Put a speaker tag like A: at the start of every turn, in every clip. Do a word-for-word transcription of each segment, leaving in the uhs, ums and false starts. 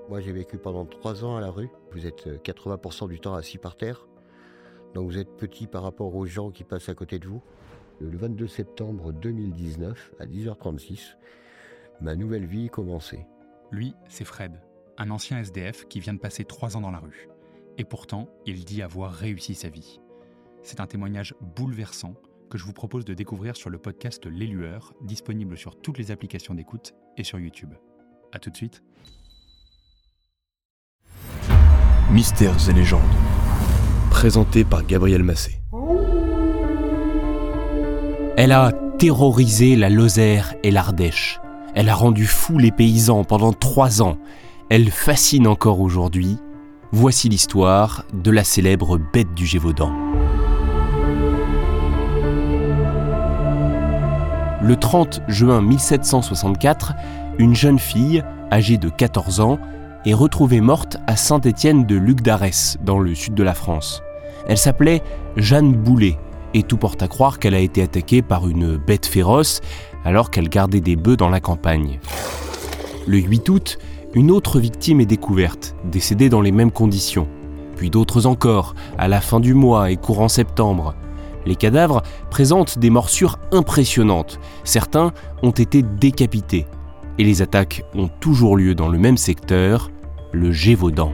A: Moi, j'ai vécu pendant trois ans à la rue. Vous êtes quatre-vingts pour cent du temps assis par terre. Donc vous êtes petit par rapport aux gens qui passent à côté de vous. Le vingt-deux septembre deux mille dix-neuf, à dix heures trente-six, ma nouvelle vie commençait.
B: Lui, c'est Fred, un ancien S D F qui vient de passer trois ans dans la rue. Et pourtant, il dit avoir réussi sa vie. C'est un témoignage bouleversant que je vous propose de découvrir sur le podcast Les Lueurs, disponible sur toutes les applications d'écoute et sur YouTube. A tout de suite.
C: Mystères et légendes, présenté par Gabriel Massé.
D: Elle a terrorisé la Lozère et l'Ardèche. Elle a rendu fous les paysans pendant trois ans. Elle fascine encore aujourd'hui. Voici l'histoire de la célèbre bête du Gévaudan. Le trente juin mille sept cent soixante-quatre, une jeune fille, âgée de quatorze ans, est retrouvée morte à Saint-Étienne de Lugdarès, dans le sud de la France. Elle s'appelait Jeanne Boulet, et tout porte à croire qu'elle a été attaquée par une bête féroce alors qu'elle gardait des bœufs dans la campagne. Le huit août, une autre victime est découverte, décédée dans les mêmes conditions. Puis d'autres encore, à la fin du mois et courant septembre. Les cadavres présentent des morsures impressionnantes. Certains ont été décapités. Et les attaques ont toujours lieu dans le même secteur, le Gévaudan.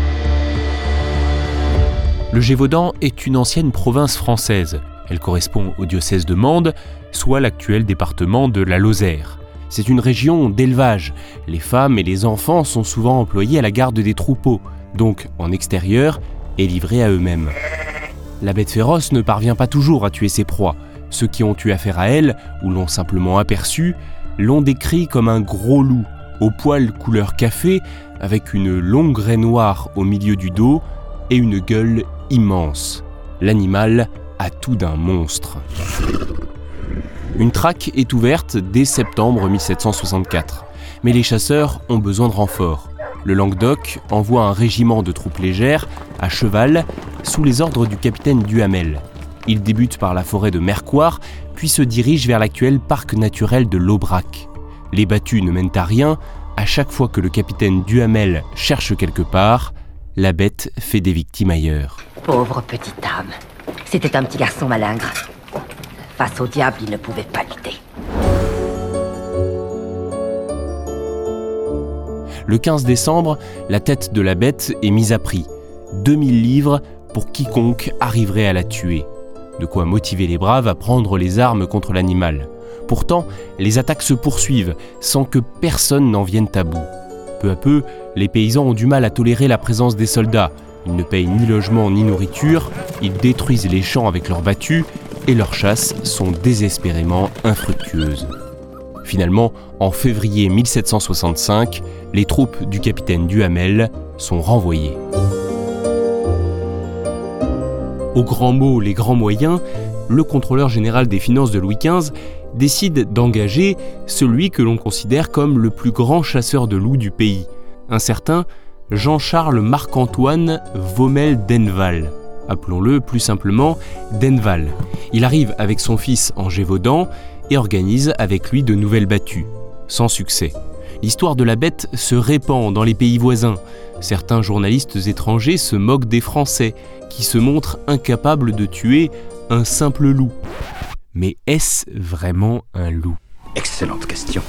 D: Le Gévaudan est une ancienne province française. Elle correspond au diocèse de Mende, soit l'actuel département de la Lozère. C'est une région d'élevage. Les femmes et les enfants sont souvent employés à la garde des troupeaux, donc en extérieur et livrés à eux-mêmes. La bête féroce ne parvient pas toujours à tuer ses proies. Ceux qui ont eu affaire à elle, ou l'ont simplement aperçue, l'ont décrit comme un gros loup, au poil couleur café, avec une longue raie noire au milieu du dos et une gueule immense. L'animal a tout d'un monstre. Une traque est ouverte dès septembre mille sept cent soixante-quatre, mais les chasseurs ont besoin de renforts. Le Languedoc envoie un régiment de troupes légères, à cheval, sous les ordres du capitaine Duhamel. Il débute par la forêt de Mercoire, puis se dirige vers l'actuel parc naturel de l'Aubrac. Les battues ne mènent à rien. À chaque fois que le capitaine Duhamel cherche quelque part, la bête fait des victimes ailleurs.
E: Pauvre petite âme. C'était un petit garçon malingre. Face au diable, il ne pouvait pas lutter.
D: Le quinze décembre, la tête de la bête est mise à prix. deux mille livres pour quiconque arriverait à la tuer. De quoi motiver les braves à prendre les armes contre l'animal. Pourtant, les attaques se poursuivent sans que personne n'en vienne à bout. Peu à peu, les paysans ont du mal à tolérer la présence des soldats. Ils ne payent ni logement ni nourriture, ils détruisent les champs avec leurs battues et leurs chasses sont désespérément infructueuses. Finalement, en février mille sept cent soixante-cinq, les troupes du capitaine Duhamel sont renvoyées. Aux grands mots, les grands moyens, le contrôleur général des finances de Louis quinze décide d'engager celui que l'on considère comme le plus grand chasseur de loups du pays, un certain Jean-Charles Marc-Antoine Vaumel d'Enval. Appelons-le plus simplement d'Enval. Il arrive avec son fils en Gévaudan et organise avec lui de nouvelles battues. Sans succès. L'histoire de la bête se répand dans les pays voisins. Certains journalistes étrangers se moquent des Français, qui se montrent incapables de tuer un simple loup. Mais est-ce vraiment un loup ?
C: Excellente question.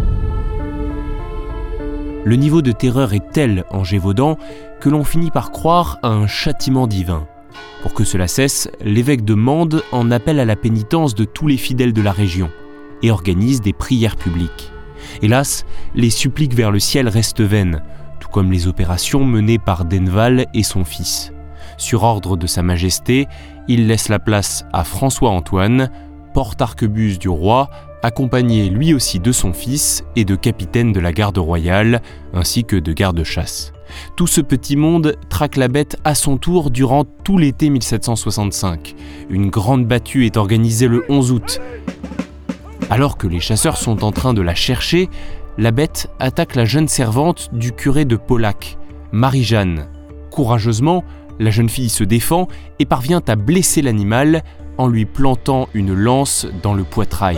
D: Le niveau de terreur est tel en Gévaudan que l'on finit par croire à un châtiment divin. Pour que cela cesse, l'évêque de Mende en appelle à la pénitence de tous les fidèles de la région et organise des prières publiques. Hélas, les suppliques vers le ciel restent vaines, tout comme les opérations menées par Denval et son fils. Sur ordre de Sa Majesté, il laisse la place à François-Antoine, porte-arquebuse du roi, accompagné lui aussi de son fils et de capitaine de la garde royale, ainsi que de garde-chasse. Tout ce petit monde traque la bête à son tour durant tout l'été mille sept cent soixante-cinq. Une grande battue est organisée le onze août. Alors que les chasseurs sont en train de la chercher, la bête attaque la jeune servante du curé de Paulac, Marie-Jeanne. Courageusement, la jeune fille se défend et parvient à blesser l'animal en lui plantant une lance dans le poitrail.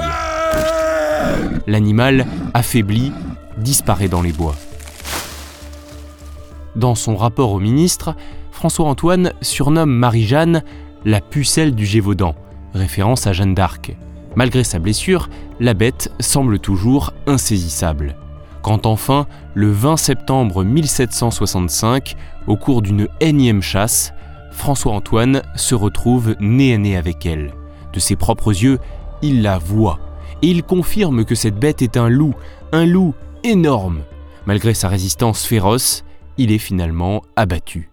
D: L'animal, affaibli, disparaît dans les bois. Dans son rapport au ministre, François-Antoine surnomme Marie-Jeanne la pucelle du Gévaudan, référence à Jeanne d'Arc. Malgré sa blessure, la bête semble toujours insaisissable. Quand enfin, le vingt septembre mille sept cent soixante-cinq, au cours d'une énième chasse, François-Antoine se retrouve nez à nez avec elle. De ses propres yeux, il la voit. Et il confirme que cette bête est un loup, un loup énorme. Malgré sa résistance féroce, il est finalement abattu.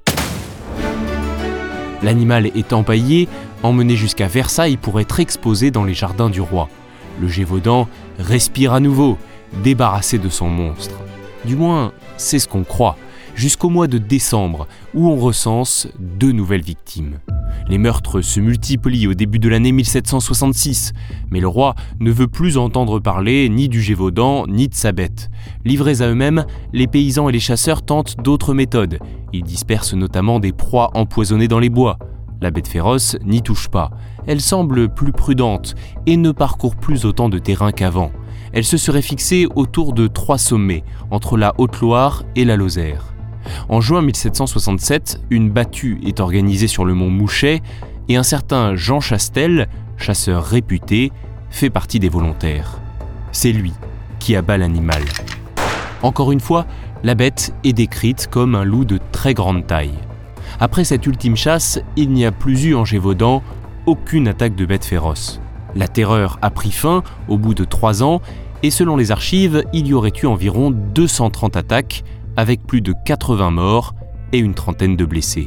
D: L'animal est empaillé, emmené jusqu'à Versailles pour être exposé dans les jardins du roi. Le Gévaudan respire à nouveau, débarrassé de son monstre. Du moins, c'est ce qu'on croit, jusqu'au mois de décembre, où on recense deux nouvelles victimes. Les meurtres se multiplient au début de l'année mille sept cent soixante-six, mais le roi ne veut plus entendre parler ni du Gévaudan ni de sa bête. Livrés à eux-mêmes, les paysans et les chasseurs tentent d'autres méthodes. Ils dispersent notamment des proies empoisonnées dans les bois. La bête féroce n'y touche pas. Elle semble plus prudente et ne parcourt plus autant de terrain qu'avant. Elle se serait fixée autour de trois sommets, entre la Haute-Loire et la Lozère. En juin mille sept cent soixante-sept, une battue est organisée sur le mont Mouchet et un certain Jean Chastel, chasseur réputé, fait partie des volontaires. C'est lui qui abat l'animal. Encore une fois, la bête est décrite comme un loup de très grande taille. Après cette ultime chasse, il n'y a plus eu en Gévaudan aucune attaque de bête féroce. La terreur a pris fin au bout de trois ans et selon les archives, il y aurait eu environ deux cent trente attaques avec plus de quatre-vingts morts et une trentaine de blessés.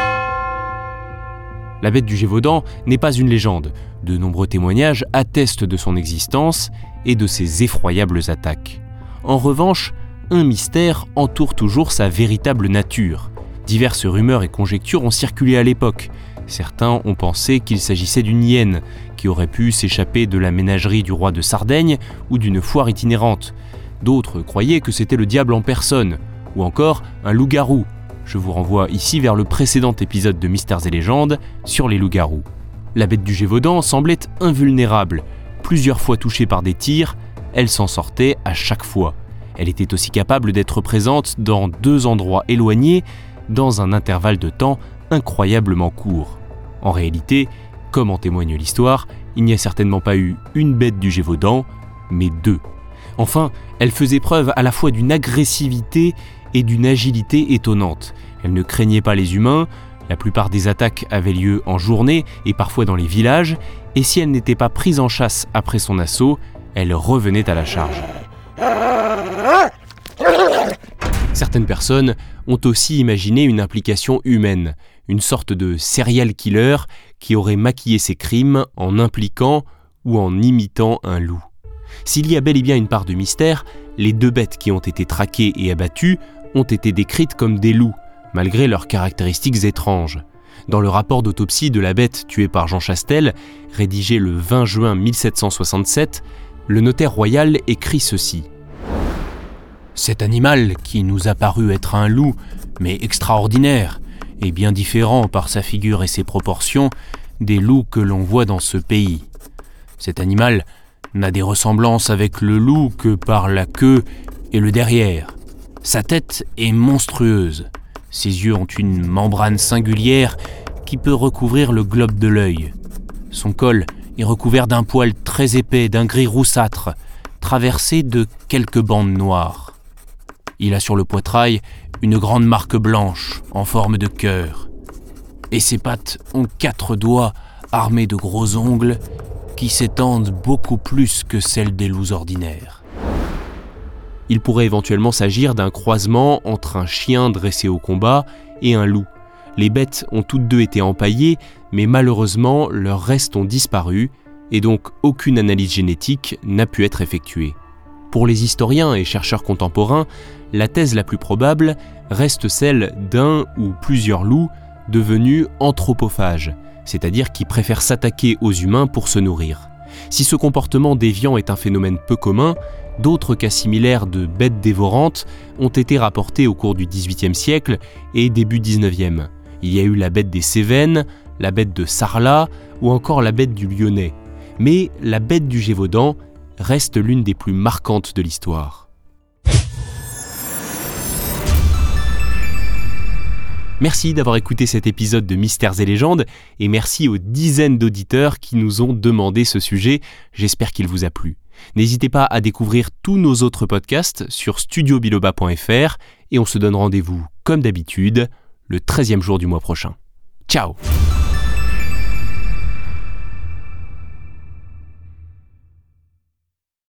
D: La bête du Gévaudan n'est pas une légende. De nombreux témoignages attestent de son existence et de ses effroyables attaques. En revanche, un mystère entoure toujours sa véritable nature. Diverses rumeurs et conjectures ont circulé à l'époque. Certains ont pensé qu'il s'agissait d'une hyène qui aurait pu s'échapper de la ménagerie du roi de Sardaigne ou d'une foire itinérante. D'autres croyaient que c'était le diable en personne, ou encore un loup-garou. Je vous renvoie ici vers le précédent épisode de Mystères et légendes sur les loups-garous. La bête du Gévaudan semblait invulnérable. Plusieurs fois touchée par des tirs, elle s'en sortait à chaque fois. Elle était aussi capable d'être présente dans deux endroits éloignés, dans un intervalle de temps incroyablement court. En réalité, comme en témoigne l'histoire, il n'y a certainement pas eu une bête du Gévaudan, mais deux. Enfin, elle faisait preuve à la fois d'une agressivité et d'une agilité étonnante. Elle ne craignait pas les humains, la plupart des attaques avaient lieu en journée et parfois dans les villages, et si elle n'était pas prise en chasse après son assaut, elle revenait à la charge. Certaines personnes ont aussi imaginé une implication humaine, une sorte de serial killer qui aurait maquillé ses crimes en impliquant ou en imitant un loup. S'il y a bel et bien une part de mystère, les deux bêtes qui ont été traquées et abattues ont été décrites comme des loups, malgré leurs caractéristiques étranges. Dans le rapport d'autopsie de la bête tuée par Jean Chastel, rédigé le vingt juin mille sept cent soixante-sept, le notaire royal écrit ceci. « Cet animal, qui nous a paru être un loup, mais extraordinaire, et bien différent par sa figure et ses proportions des loups que l'on voit dans ce pays. Cet animal n'a des ressemblances avec le loup que par la queue et le derrière. Sa tête est monstrueuse. Ses yeux ont une membrane singulière qui peut recouvrir le globe de l'œil. Son col est recouvert d'un poil très épais, d'un gris roussâtre, traversé de quelques bandes noires. Il a sur le poitrail une grande marque blanche en forme de cœur. Et ses pattes ont quatre doigts armés de gros ongles qui s'étendent beaucoup plus que celles des loups ordinaires. » Il pourrait éventuellement s'agir d'un croisement entre un chien dressé au combat et un loup. Les bêtes ont toutes deux été empaillées, mais malheureusement leurs restes ont disparu et donc aucune analyse génétique n'a pu être effectuée. Pour les historiens et chercheurs contemporains, la thèse la plus probable reste celle d'un ou plusieurs loups devenus anthropophages, c'est-à-dire qui préfèrent s'attaquer aux humains pour se nourrir. Si ce comportement déviant est un phénomène peu commun, d'autres cas similaires de bêtes dévorantes ont été rapportés au cours du dix-huitième siècle et début dix-neuvième. Il y a eu la bête des Cévennes, la bête de Sarlat ou encore la bête du Lyonnais. Mais la bête du Gévaudan reste l'une des plus marquantes de l'histoire. Merci d'avoir écouté cet épisode de Mystères et légendes et merci aux dizaines d'auditeurs qui nous ont demandé ce sujet. J'espère qu'il vous a plu. N'hésitez pas à découvrir tous nos autres podcasts sur studio biloba point f r et on se donne rendez-vous, comme d'habitude, le treizième jour du mois prochain. Ciao!